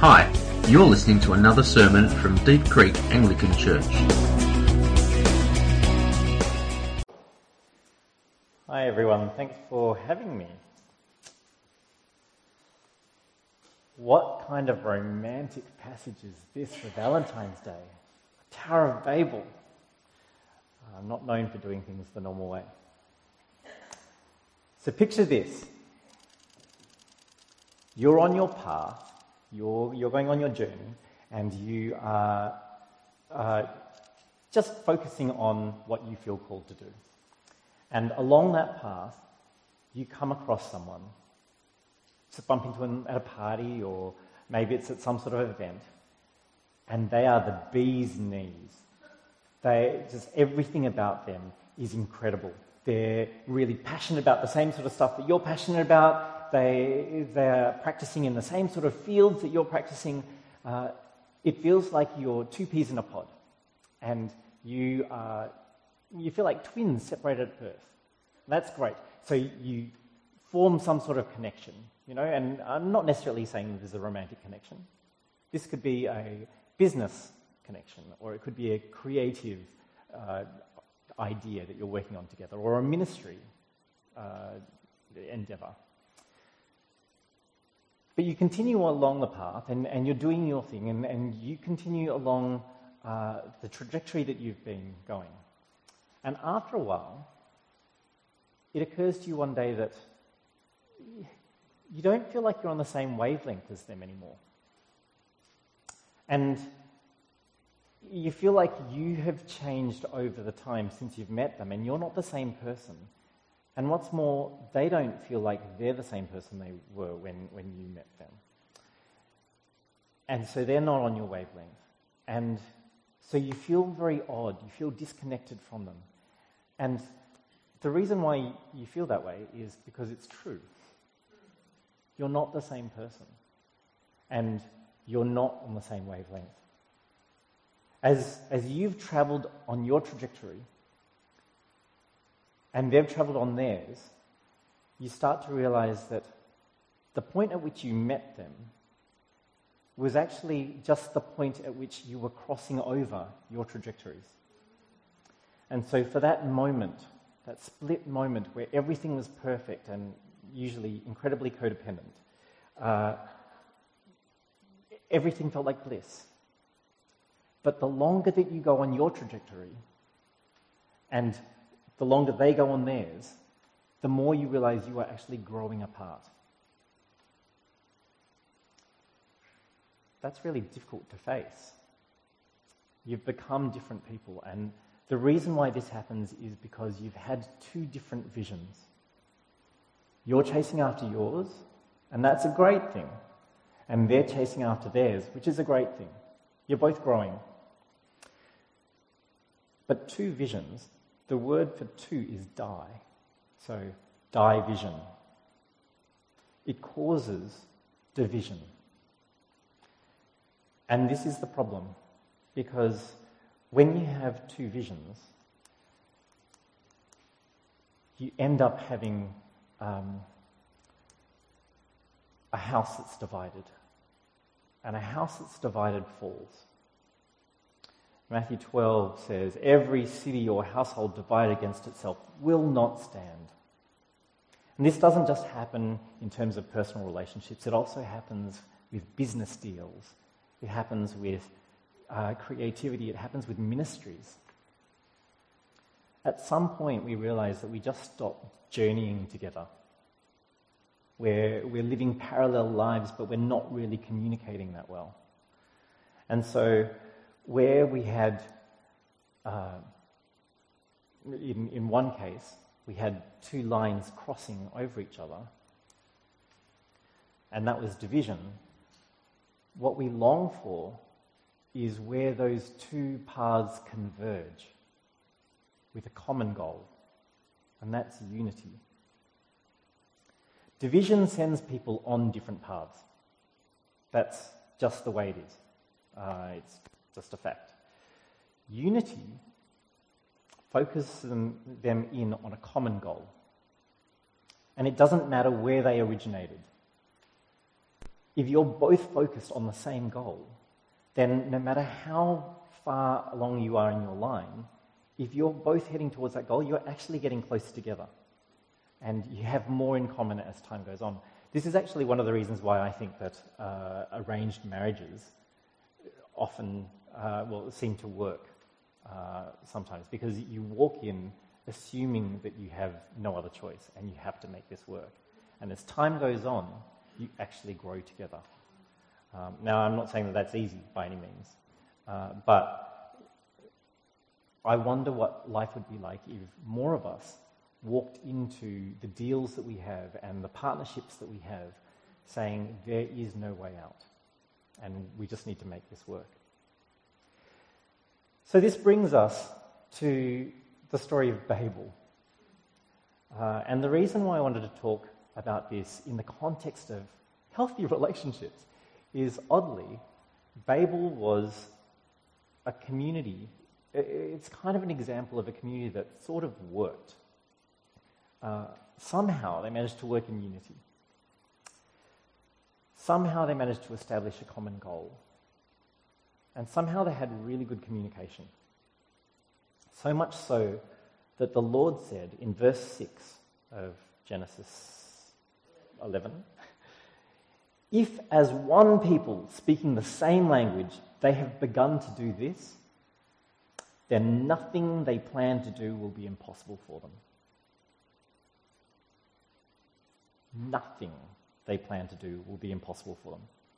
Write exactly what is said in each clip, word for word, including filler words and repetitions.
Hi, you're listening to another sermon from Deep Creek Anglican Church. Hi everyone, thanks for having me. What kind of romantic passage is this for Valentine's Day? The Tower of Babel. I'm not known for doing things the normal way. So picture this. You're on your path, you're, you're going on your journey, and you are uh, just focusing on what you feel called to do. And along that path, you come across someone. Just bump into them at a party, or maybe it's at some sort of event, and they are the bee's knees. They just everything about them is incredible. They're really passionate about the same sort of stuff that you're passionate about. They they're practicing in the same sort of fields that you're practicing. Uh, it feels like you're two peas in a pod, and you are you feel like twins separated at birth. That's great. So you form some sort of connection. You know, and I'm not necessarily saying there's a romantic connection. This could be a business connection, or it could be a creative uh, idea that you're working on together, or a ministry uh, endeavour. But you continue along the path, and, and you're doing your thing, and, and you continue along uh, the trajectory that you've been going. And after a while, it occurs to you one day that you don't feel like you're on the same wavelength as them anymore. And you feel like you have changed over the time since you've met them, and you're not the same person. And what's more, they don't feel like they're the same person they were when, when you met them. And so they're not on your wavelength. And so you feel very odd, you feel disconnected from them. And the reason why you feel that way is because it's true. You're not the same person, and you're not on the same wavelength. As, as you've travelled on your trajectory, and they've travelled on theirs, you start to realise that the point at which you met them was actually just the point at which you were crossing over your trajectories. And so for that moment, that split moment where everything was perfect and usually incredibly codependent, uh, everything felt like bliss. But the longer that you go on your trajectory, and the longer they go on theirs, the more you realize you are actually growing apart. That's really difficult to face. You've become different people, and the reason why this happens is because you've had two different visions. You're chasing after yours, and that's a great thing. And they're chasing after theirs, which is a great thing. You're both growing. But two visions, the word for two is die. So, division. It causes division. And this is the problem, because when you have two visions, you end up having Um, a house that's divided. And a house that's divided falls. Matthew twelve says, "Every city or household divided against itself will not stand." And this doesn't just happen in terms of personal relationships, it also happens with business deals. It happens with uh, creativity, it happens with ministries. At some point we realize that we just stop journeying together. We're, we're living parallel lives, but we're not really communicating that well. And so where we had, uh, in, in one case, we had two lines crossing over each other, and that was division. What we long for is where those two paths converge with a common goal, and that's unity. Division sends people on different paths. That's just the way it is. Uh, it's just a fact. Unity focuses them, them in on a common goal. And it doesn't matter where they originated. if you're both focused on the same goal, then no matter how far along you are in your line, if you're both heading towards that goal, you're actually getting closer together. And you have more in common as time goes on. This is actually one of the reasons why I think that uh, arranged marriages often, uh, well, seem to work uh, sometimes, because you walk in assuming that you have no other choice and you have to make this work. And as time goes on, you actually grow together. Um, now, I'm not saying that that's easy by any means, uh, but I wonder what life would be like if more of us walked into the deals that we have and the partnerships that we have saying there is no way out and we just need to make this work. So this brings us to the story of Babel. Uh, and the reason why I wanted to talk about this in the context of healthy relationships is, oddly, Babel was a community. It's kind of an example of a community that sort of worked. Uh, somehow they managed to work in unity. Somehow they managed to establish a common goal. And somehow they had really good communication. So much so that the Lord said in verse six of Genesis eleven, if as one people speaking the same language they have begun to do this, then nothing they plan to do will be impossible for them. Nothing they plan to do will be impossible for them.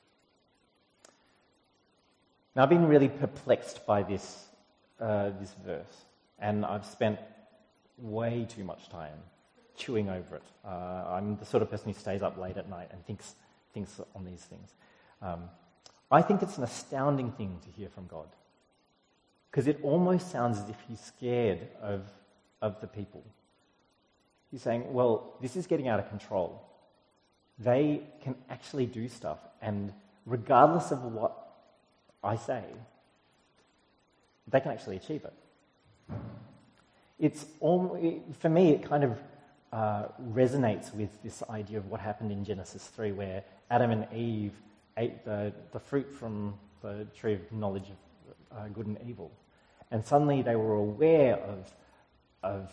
Now, I've been really perplexed by this, uh, this verse, and I've spent way too much time chewing over it. Uh, I'm the sort of person who stays up late at night and thinks, thinks on these things. Um, I think it's an astounding thing to hear from God, because it almost sounds as if he's scared of, of the people. He's saying, well, this is getting out of control. They can actually do stuff, and regardless of what I say, they can actually achieve it. It's all, for me, it kind of uh, resonates with this idea of what happened in Genesis three, where Adam and Eve ate the, the fruit from the tree of knowledge of uh, good and evil. And suddenly they were aware of, of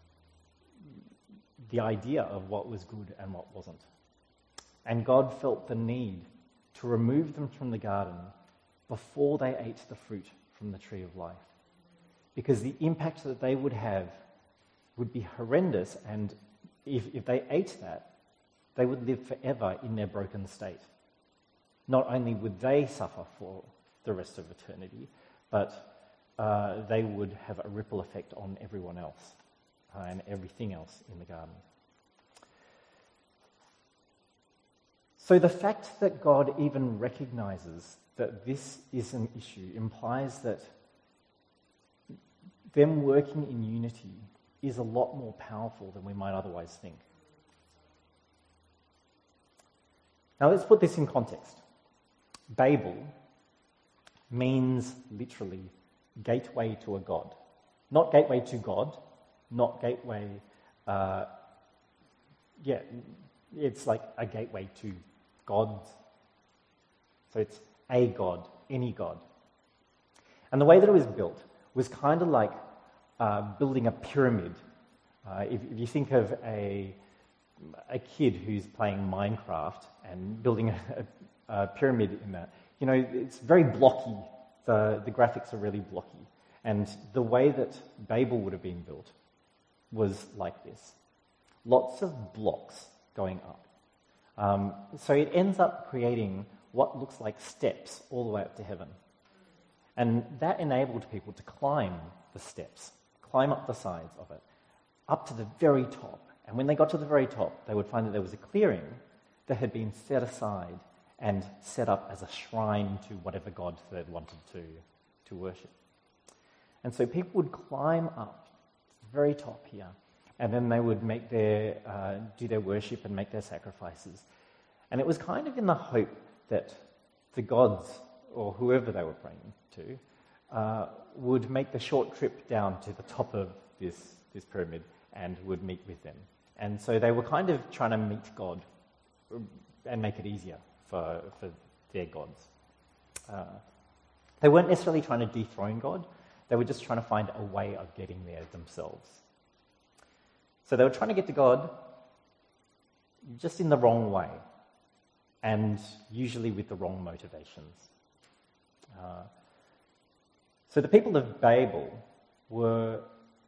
the idea of what was good and what wasn't. And God felt the need to remove them from the garden before they ate the fruit from the tree of life. Because the impact that they would have would be horrendous, and if, if they ate that, they would live forever in their broken state. Not only would they suffer for the rest of eternity, but uh, they would have a ripple effect on everyone else uh, and everything else in the garden. So the fact that God even recognizes that this is an issue implies that them working in unity is a lot more powerful than we might otherwise think. Now let's put this in context. Babel means literally gateway to a god. Not gateway to God, not gateway, uh, yeah, it's like a gateway to gods. So it's a god, any god. And the way that it was built was kind of like uh, building a pyramid. Uh, if, if you think of a, a kid who's playing Minecraft and building a, a, a pyramid in that, you know, it's very blocky. The, the graphics are really blocky. And the way that Babel would have been built was like this. Lots of blocks going up. Um, so it ends up creating what looks like steps all the way up to heaven. And that enabled people to climb the steps, climb up the sides of it, up to the very top. And when they got to the very top, they would find that there was a clearing that had been set aside and set up as a shrine to whatever god they wanted to, to worship. And so people would climb up to the very top here, and then they would make their, uh, do their worship and make their sacrifices. And it was kind of in the hope that the gods, or whoever they were praying to, uh, would make the short trip down to the top of this, this pyramid and would meet with them. And so they were kind of trying to meet God and make it easier for, for their gods. Uh, they weren't necessarily trying to dethrone God. They were just trying to find a way of getting there themselves. So they were trying to get to God just in the wrong way, and usually with the wrong motivations. Uh, so the people of Babel were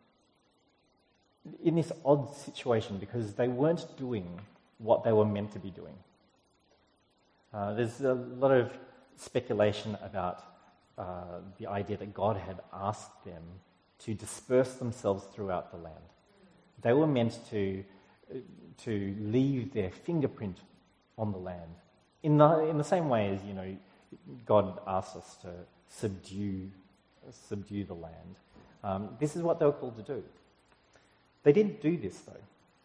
in this odd situation because they weren't doing what they were meant to be doing. Uh, there's a lot of speculation about uh, the idea that God had asked them to disperse themselves throughout the land. They were meant to, to leave their fingerprint on the land. In the, in the same way as, you know, God asked us to subdue, subdue the land. Um, this is what they were called to do. They didn't do this, though.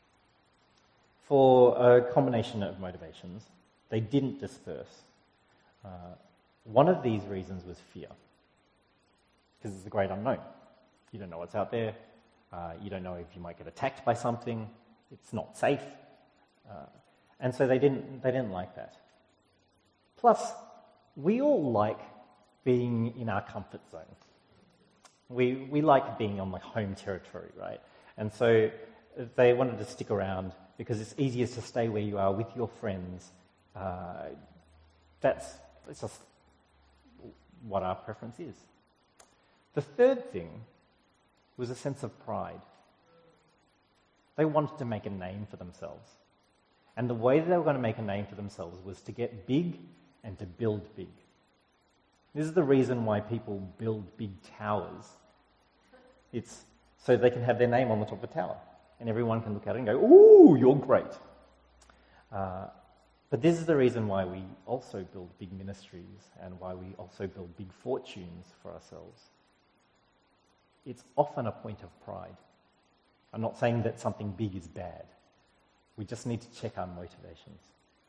For a combination of motivations, they didn't disperse. Uh, one of these reasons was fear. Because it's the great unknown. You don't know what's out there. Uh, you don't know if you might get attacked by something. It's not safe. Uh, and so they didn't, they didn't like that. Plus, we all like being in our comfort zone. We, we like being on the home territory, right? And so they wanted to stick around because it's easier to stay where you are with your friends. Uh, that's, that's just what our preference is. The third thing was a sense of pride. They wanted to make a name for themselves. And the way that they were going to make a name for themselves was to get big and to build big. This is the reason why people build big towers. It's so they can have their name on the top of the tower. And everyone can look at it and go, ooh, you're great. Uh, but this is the reason why we also build big ministries and why we also build big fortunes for ourselves. It's often a point of pride. I'm not saying that something big is bad. We just need to check our motivations.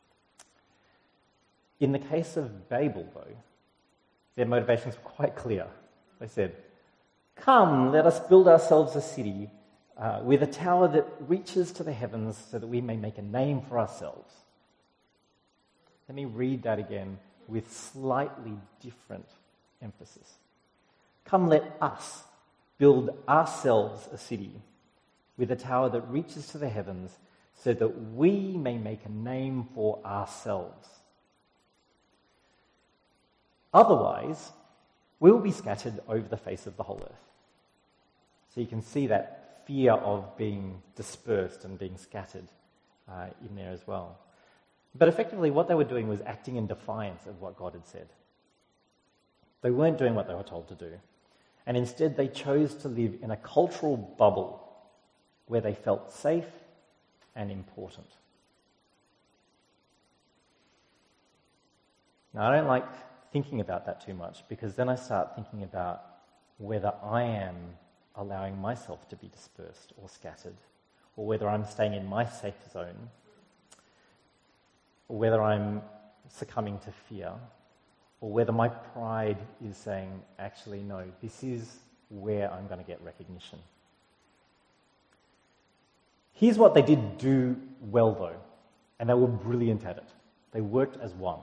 In the case of Babel, though, their motivations were quite clear. They said, come, let us build ourselves a city uh, with a tower that reaches to the heavens so that we may make a name for ourselves. Let me read that again with slightly different emphasis. Come, let us build ourselves a city with a tower that reaches to the heavens so that we may make a name for ourselves. Otherwise, we will be scattered over the face of the whole earth. So you can see that fear of being dispersed and being scattered uh, in there as well. But effectively, what they were doing was acting in defiance of what God had said. They weren't doing what they were told to do. And instead, they chose to live in a cultural bubble where they felt safe and important. Now, I don't like thinking about that too much because then I start thinking about whether I am allowing myself to be dispersed or scattered, or whether I'm staying in my safe zone, or whether I'm succumbing to fear, or whether my pride is saying, actually, no, this is where I'm going to get recognition. Here's what they did do well, though, and they were brilliant at it. They worked as one.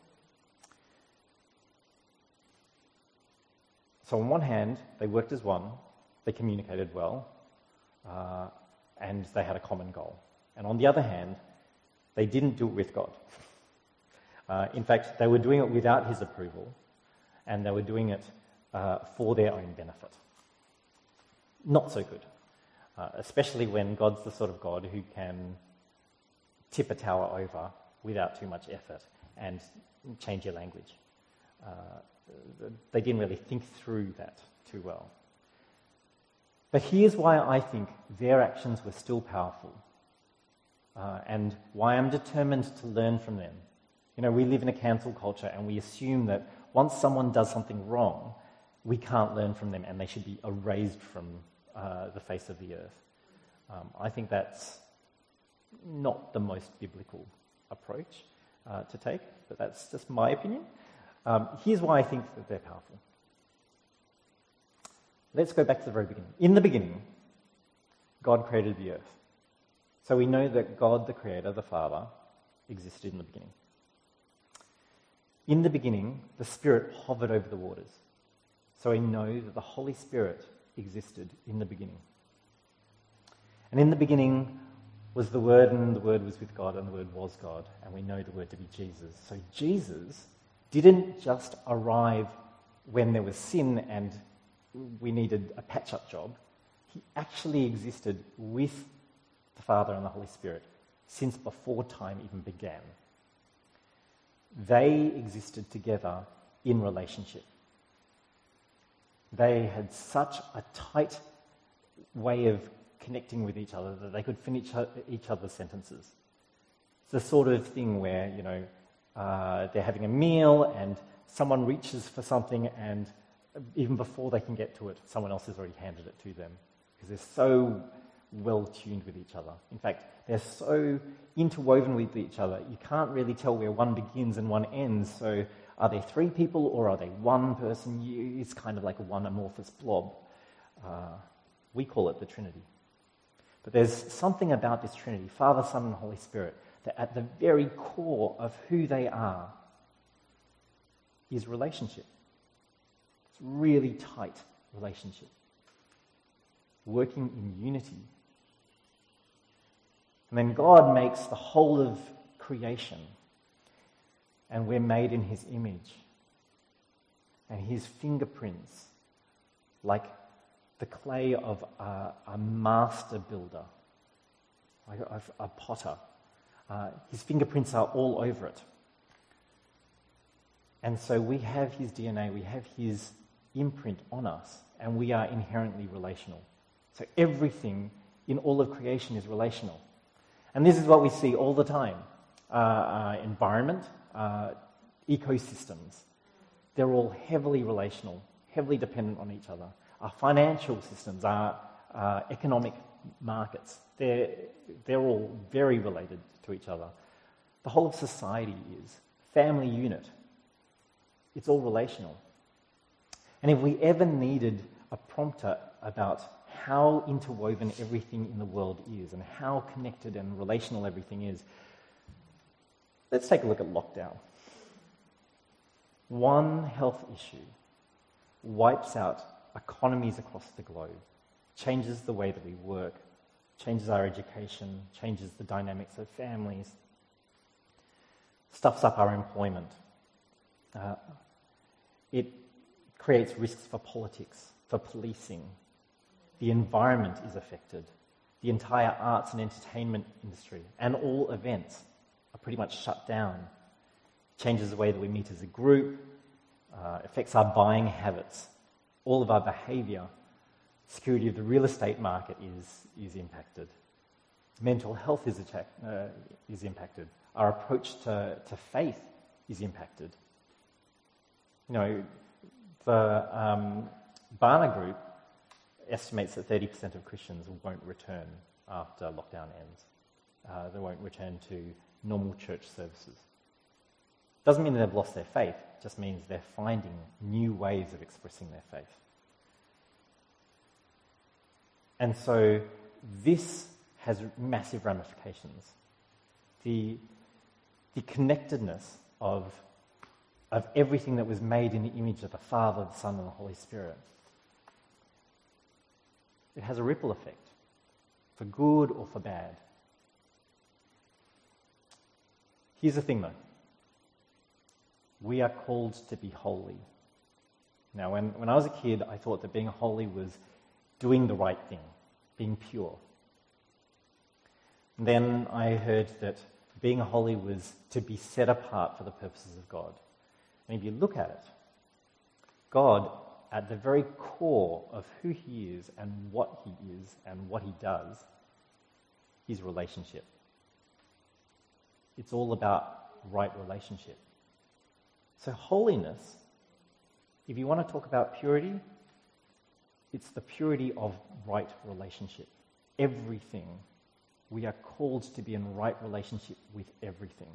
So on one hand, they worked as one, they communicated well, uh, and they had a common goal. And on the other hand, they didn't do it with God. Uh, in fact, they were doing it without his approval, and they were doing it uh, for their own benefit. Not so good, uh, especially when God's the sort of God who can tip a tower over without too much effort and change your language. Uh, they didn't really think through that too well. But here's why I think their actions were still powerful, uh, and why I'm determined to learn from them. You know, we live in a cancel culture and we assume that once someone does something wrong, we can't learn from them and they should be erased from uh, the face of the earth. Um, I think that's not the most biblical approach uh, to take, but that's just my opinion. Um, here's why I think that they're powerful. Let's go back to the very beginning. In the beginning, God created the earth. So we know that God, the Creator, the Father, existed in the beginning. In the beginning, the Spirit hovered over the waters. So we know that the Holy Spirit existed in the beginning. And in the beginning was the Word, and the Word was with God, and the Word was God. And we know the Word to be Jesus. So Jesus didn't just arrive when there was sin and we needed a patch-up job. He actually existed with the Father and the Holy Spirit since before time even began. They existed together in relationship. They had such a tight way of connecting with each other that they could finish each other's sentences. It's the sort of thing where, you know, uh, they're having a meal and someone reaches for something, and even before they can get to it, someone else has already handed it to them because they're so well tuned with each other. In fact, they're so interwoven with each other, you can't really tell where one begins and one ends. So are there three people or are they one person? You, it's kind of like one amorphous blob. Uh, we call it the Trinity. But there's something about this Trinity, Father, Son, and Holy Spirit, that at the very core of who they are is relationship. It's really tight relationship. Working in unity. And then God makes the whole of creation, and we're made in his image. And his fingerprints, like the clay of a, a master builder, like a, a potter, uh, his fingerprints are all over it. And so we have his D N A, we have his imprint on us, and we are inherently relational. So everything in all of creation is relational. And this is what we see all the time. Uh, uh, environment, uh, ecosystems, they're all heavily relational, heavily dependent on each other. Our financial systems, our uh, economic markets, they're, they're all very related to each other. The whole of society is. Family unit, it's all relational. And if we ever needed a prompter about how interwoven everything in the world is and how connected and relational everything is, let's take a look at lockdown. One health issue wipes out economies across the globe, changes the way that we work, changes our education, changes the dynamics of families, stuffs up our employment. Uh, it creates risks for politics, for policing. The environment is affected. The entire arts and entertainment industry and all events are pretty much shut down. Changes the way that we meet as a group, uh, affects our buying habits, all of our behaviour. Security of the real estate market is, is impacted. Mental health is, attack, uh, is impacted. Our approach to, to faith is impacted. You know, the um, Barna Group estimates that thirty percent of Christians won't return after lockdown ends. Uh, they won't return to normal church services. Doesn't mean they've lost their faith, it just means they're finding new ways of expressing their faith. And so this has massive ramifications. The, the connectedness of, of everything that was made in the image of the Father, the Son, and the Holy Spirit, it has a ripple effect, for good or for bad. Here's the thing, though. We are called to be holy. Now, when, when I was a kid, I thought that being holy was doing the right thing, being pure. And then I heard that being holy was to be set apart for the purposes of God. And if you look at it, God, at the very core of who he is and what he is and what he does, is relationship. It's all about right relationship. So holiness, if you want to talk about purity, it's the purity of right relationship. Everything. We are called to be in right relationship with everything.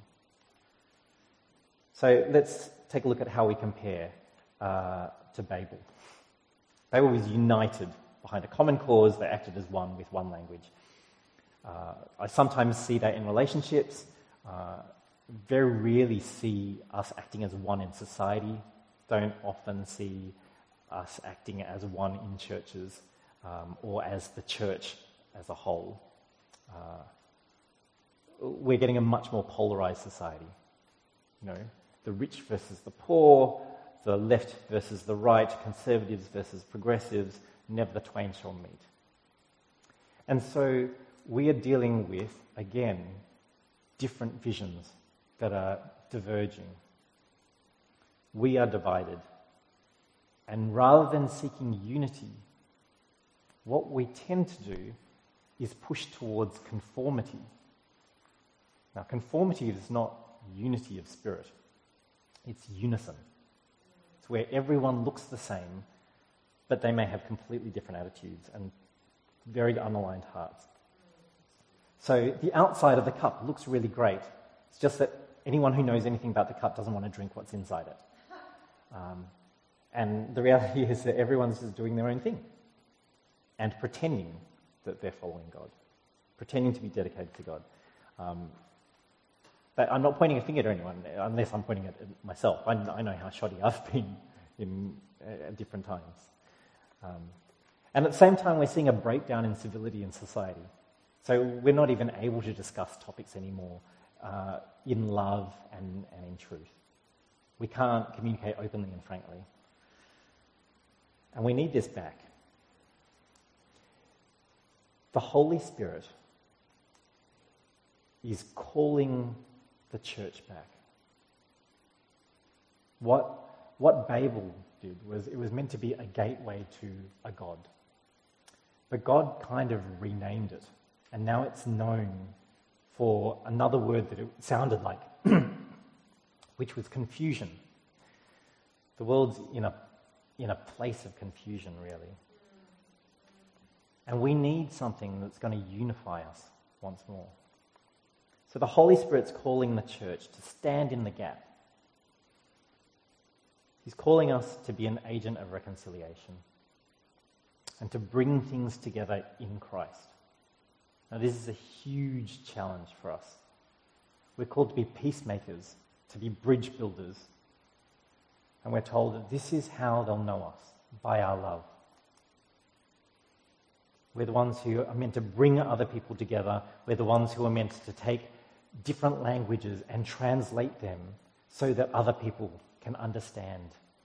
So let's take a look at how we compare uh, to Babel. Babel was united behind a common cause. They acted as one with one language. Uh, I sometimes see that in relationships. Uh, very rarely see us acting as one in society, don't often see us acting as one in churches um, or as the church as a whole. Uh, we're getting a much more polarized society. You know, the rich versus the poor, the left versus the right, conservatives versus progressives, never the twain shall meet. And so we are dealing with, again, different visions that are diverging. We are divided. And rather than seeking unity, what we tend to do is push towards conformity. Now, conformity is not unity of spirit. It's unison. It's where everyone looks the same, but they may have completely different attitudes and very unaligned hearts. So the outside of the cup looks really great. It's just that anyone who knows anything about the cup doesn't want to drink what's inside it. Um, and the reality is that everyone's just doing their own thing and pretending that they're following God, pretending to be dedicated to God. Um, but I'm not pointing a finger at anyone, unless I'm pointing at myself. I, I know how shoddy I've been in uh, at different times. Um, and at the same time, we're seeing a breakdown in civility in society. So we're not even able to discuss topics anymore uh, in love and, and in truth. We can't communicate openly and frankly. And we need this back. The Holy Spirit is calling the church back. What, what Babel did was it was meant to be a gateway to a God. But God kind of renamed it. And now it's known for another word that it sounded like, which was confusion. The world's in a, in a place of confusion, really. And we need something that's going to unify us once more. So the Holy Spirit's calling the church to stand in the gap. He's calling us to be an agent of reconciliation and to bring things together in Christ. Now, this is a huge challenge for us. We're called to be peacemakers, to be bridge builders. And we're told that this is how they'll know us, by our love. We're the ones who are meant to bring other people together. We're the ones who are meant to take different languages and translate them so that other people can understand.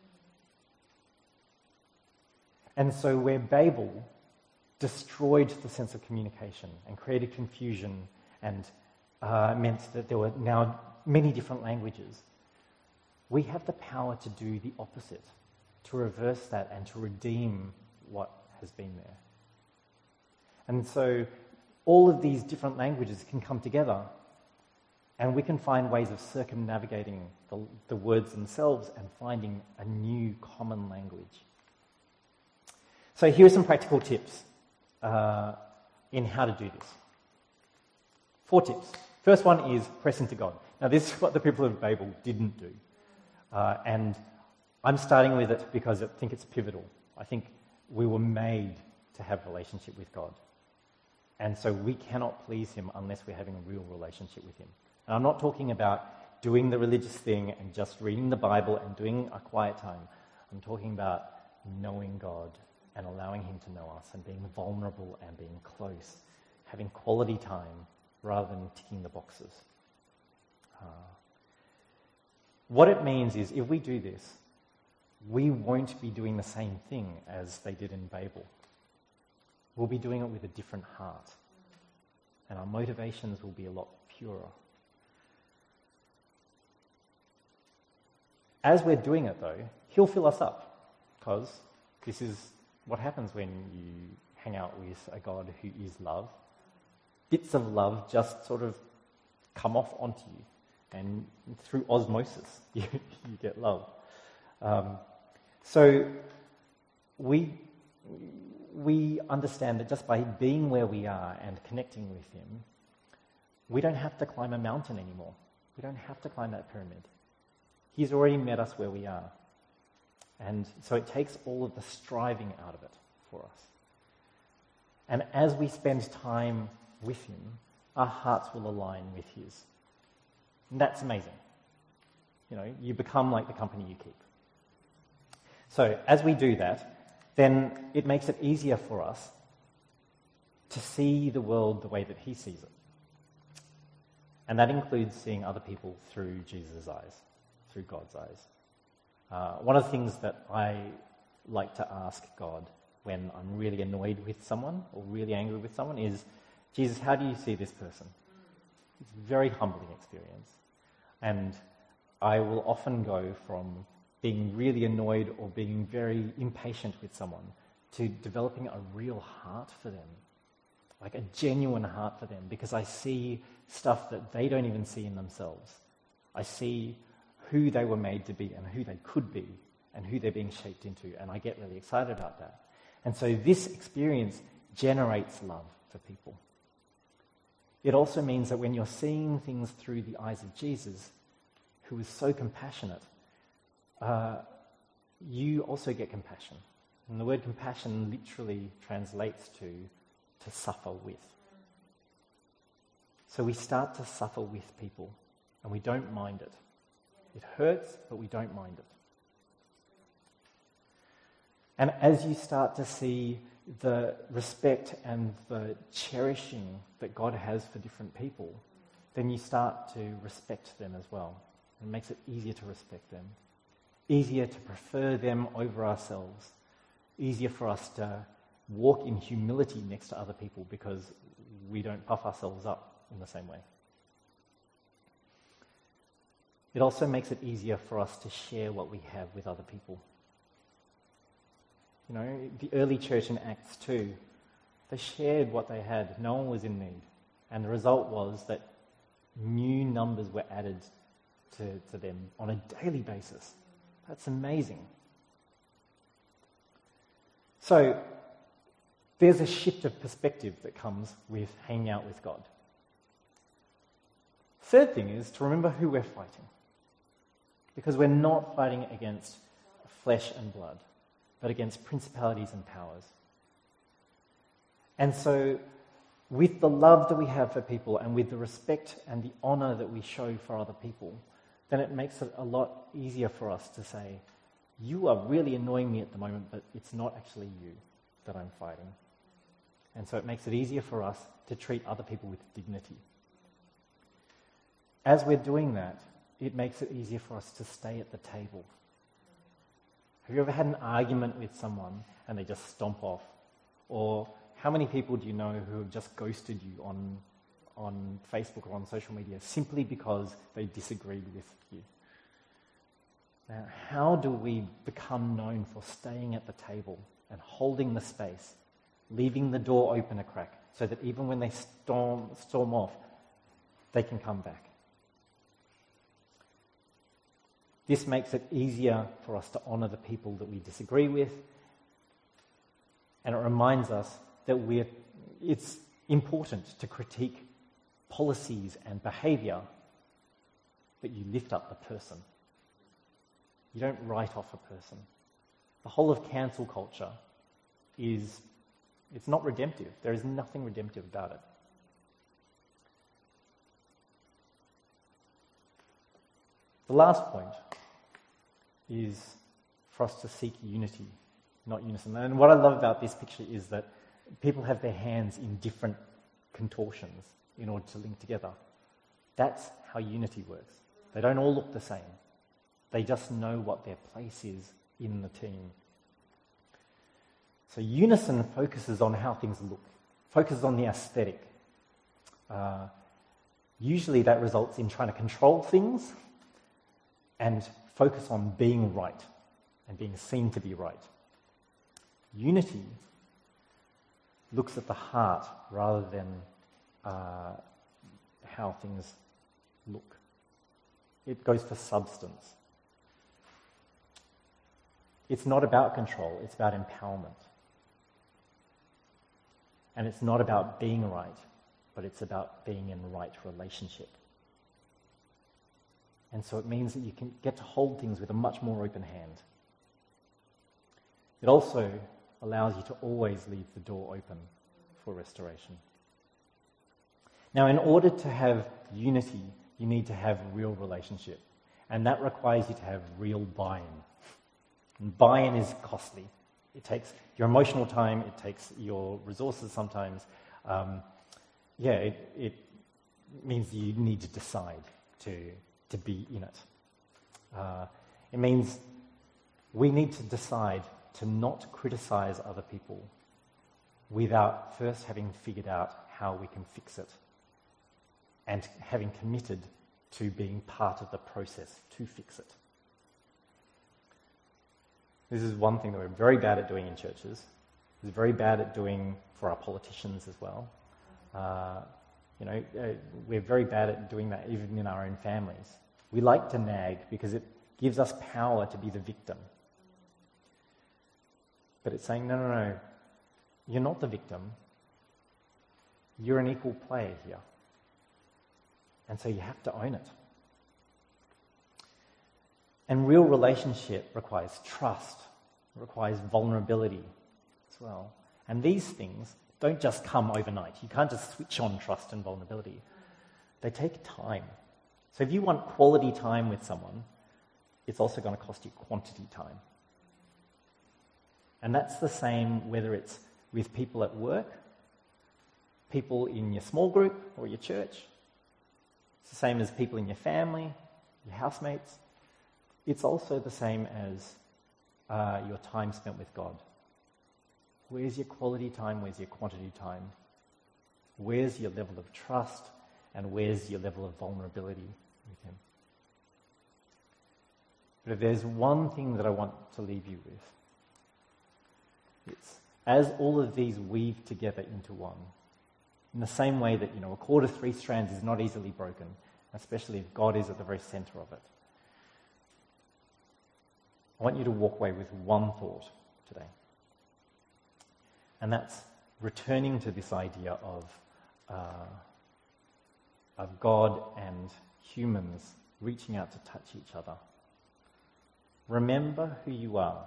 And so where Babel destroyed the sense of communication and created confusion and uh, meant that there were now many different languages, we have the power to do the opposite, to reverse that and to redeem what has been there. And so all of these different languages can come together and we can find ways of circumnavigating the, the words themselves and finding a new common language. So here are some practical tips uh, in how to do this. Four tips. First one is press into God. Now this is what the people of Babel didn't do. Uh, and I'm starting with it because I think it's pivotal. I think we were made to have a relationship with God. And so we cannot please him unless we're having a real relationship with him. And I'm not talking about doing the religious thing and just reading the Bible and doing a quiet time. I'm talking about knowing God and allowing him to know us and being vulnerable and being close, having quality time rather than ticking the boxes. Uh, what it means is if we do this, we won't be doing the same thing as they did in Babel. We'll be doing it with a different heart. And our motivations will be a lot purer. As we're doing it, though, he'll fill us up. Because this is what happens when you hang out with a God who is love. Bits of love just sort of come off onto you. And through osmosis, you, you get love. Um, so we... we understand that just by being where we are and connecting with him, we don't have to climb a mountain anymore. We don't have to climb that pyramid. He's already met us where we are. And so it takes all of the striving out of it for us. And as we spend time with him, our hearts will align with his. And that's amazing. You know, you become like the company you keep. So as we do that, then it makes it easier for us to see the world the way that he sees it. And that includes seeing other people through Jesus' eyes, through God's eyes. Uh, one of the things that I like to ask God when I'm really annoyed with someone or really angry with someone is, Jesus, how do you see this person? It's a very humbling experience. And I will often go from being really annoyed or being very impatient with someone to developing a real heart for them, like a genuine heart for them, because I see stuff that they don't even see in themselves. I see who they were made to be and who they could be and who they're being shaped into, and I get really excited about that. And so this experience generates love for people. It also means that when you're seeing things through the eyes of Jesus, who is so compassionate, uh, you also get compassion. And the word compassion literally translates to to suffer with. So we start to suffer with people, and we don't mind it. It hurts, but we don't mind it. And as you start to see the respect and the cherishing that God has for different people, then you start to respect them as well. It makes it easier to respect them, easier to prefer them over ourselves, easier for us to walk in humility next to other people because we don't puff ourselves up in the same way. It also makes it easier for us to share what we have with other people. You know, the early church in Acts two, they shared what they had. No one was in need. And the result was that new numbers were added to, to them on a daily basis. That's amazing. So, there's a shift of perspective that comes with hanging out with God. Third thing is to remember who we're fighting. Because we're not fighting against flesh and blood, but against principalities and powers. And so, with the love that we have for people and with the respect and the honor that we show for other people, then it makes it a lot easier for us to say, you are really annoying me at the moment, but it's not actually you that I'm fighting. And so it makes it easier for us to treat other people with dignity. As we're doing that, it makes it easier for us to stay at the table. Have you ever had an argument with someone and they just stomp off? Or how many people do you know who have just ghosted you on, on Facebook or on social media simply because they disagreed with you? Now, how do we become known for staying at the table and holding the space, leaving the door open a crack, so that even when they storm, storm off, they can come back? This makes it easier for us to honour the people that we disagree with, and it reminds us that we're, it's important to critique policies and behaviour, but you lift up the person. You don't write off a person. The whole of cancel culture is, it's not redemptive. There is nothing redemptive about it. The last point is for us to seek unity, not unison. And what I love about this picture is that people have their hands in different contortions in order to link together. That's how unity works. They don't all look the same. They just know what their place is in the team. So unison focuses on how things look, focuses on the aesthetic. Uh, usually that results in trying to control things and focus on being right and being seen to be right. Unity looks at the heart rather than uh, how things look. It goes for substance. It's not about control, it's about empowerment. And it's not about being right, but it's about being in right relationship. And so it means that you can get to hold things with a much more open hand. It also allows you to always leave the door open for restoration. Now, in order to have unity, you need to have real relationship. And that requires you to have real buy-in. And buy-in is costly. It takes your emotional time, it takes your resources sometimes. Um, yeah, it, it means you need to decide to, to be in it. Uh, it means we need to decide to not criticize other people without first having figured out how we can fix it and having committed to being part of the process to fix it. This is one thing that we're very bad at doing in churches. We're very bad at doing for our politicians as well. Uh, you know, uh, we're very bad at doing that even in our own families. We like to nag because it gives us power to be the victim. But it's saying, no, no, no, you're not the victim. You're an equal player here. And so you have to own it. And real relationship requires trust, requires vulnerability as well. And these things don't just come overnight. You can't just switch on trust and vulnerability. They take time. So if you want quality time with someone, it's also going to cost you quantity time. And that's the same whether it's with people at work, people in your small group or your church. It's the same as people in your family, your housemates. It's also the same as uh, your time spent with God. Where's your quality time? Where's your quantity time? Where's your level of trust? And where's your level of vulnerability with Him? But if there's one thing that I want to leave you with, it's as all of these weave together into one, in the same way that, you know, a cord of three strands is not easily broken, especially if God is at the very center of it. I want you to walk away with one thought today. And that's returning to this idea of, uh, of God and humans reaching out to touch each other. Remember who you are.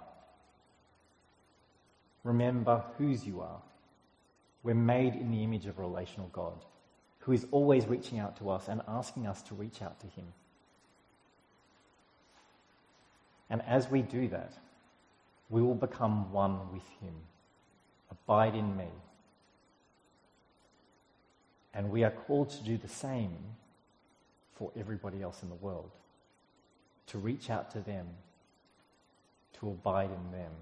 Remember whose you are. We're made in the image of a relational God who is always reaching out to us and asking us to reach out to Him. And as we do that, we will become one with Him. Abide in me. And we are called to do the same for everybody else in the world. To reach out to them. To abide in them.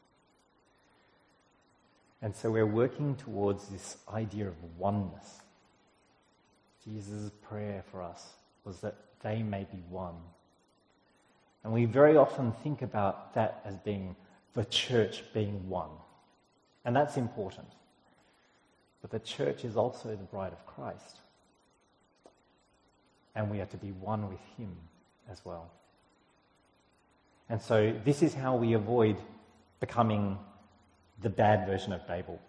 And so we're working towards this idea of oneness. Jesus' prayer for us was that they may be one. And we very often think about that as being the church being one. And that's important. But the church is also the bride of Christ. And we are to be one with Him as well. And so this is how we avoid becoming the bad version of Babel.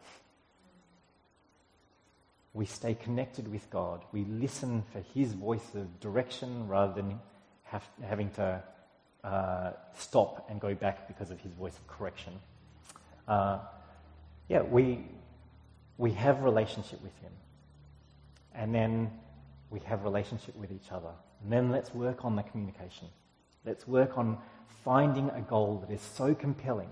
We stay connected with God. We listen for His voice of direction rather than have, having to uh, stop and go back because of His voice of correction. Uh, yeah, we we have relationship with Him. And then we have relationship with each other. And then let's work on the communication. Let's work on finding a goal that is so compelling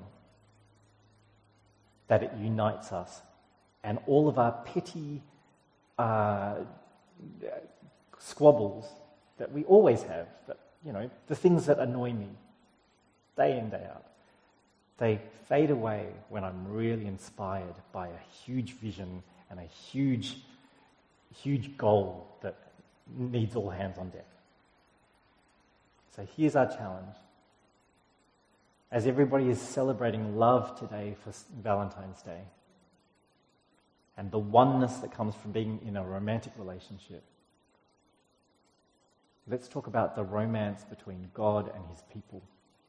that it unites us. And all of our petty uh, squabbles that we always have, that, you know, the things that annoy me day in, day out, they fade away when I'm really inspired by a huge vision and a huge, huge goal that needs all hands on deck. So here's our challenge. As everybody is celebrating love today for Valentine's Day, and the oneness that comes from being in a romantic relationship, let's talk about the romance between God and His people.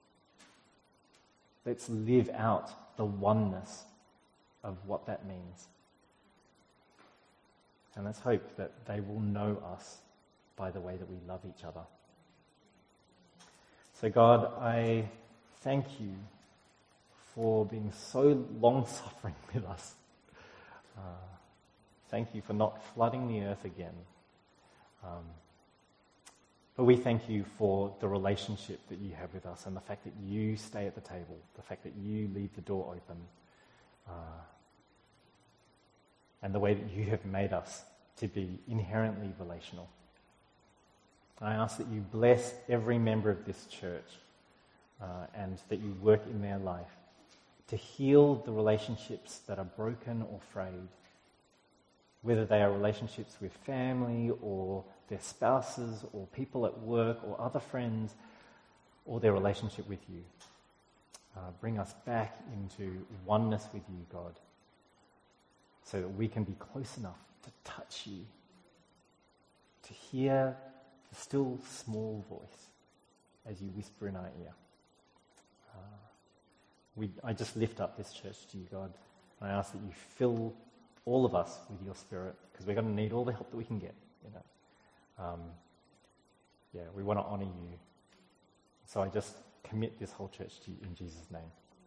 Let's live out the oneness of what that means. And let's hope that they will know us by the way that we love each other. So God, I thank you for being so long-suffering with us. Uh, thank you for not flooding the earth again. Um, But we thank you for the relationship that you have with us and the fact that you stay at the table, the fact that you leave the door open, uh, and the way that you have made us to be inherently relational. I ask that you bless every member of this church uh, and that you work in their life to heal the relationships that are broken or frayed, whether they are relationships with family or their spouses or people at work or other friends or their relationship with you. Uh, bring us back into oneness with you, God, so that we can be close enough to touch you, to hear the still small voice as you whisper in our ear. Uh, we, I just lift up this church to you, God, and I ask that you fill all of us with your Spirit, because we're going to need all the help that we can get. You know, um, yeah, we want to honour you. So I just commit this whole church to you in Jesus' name.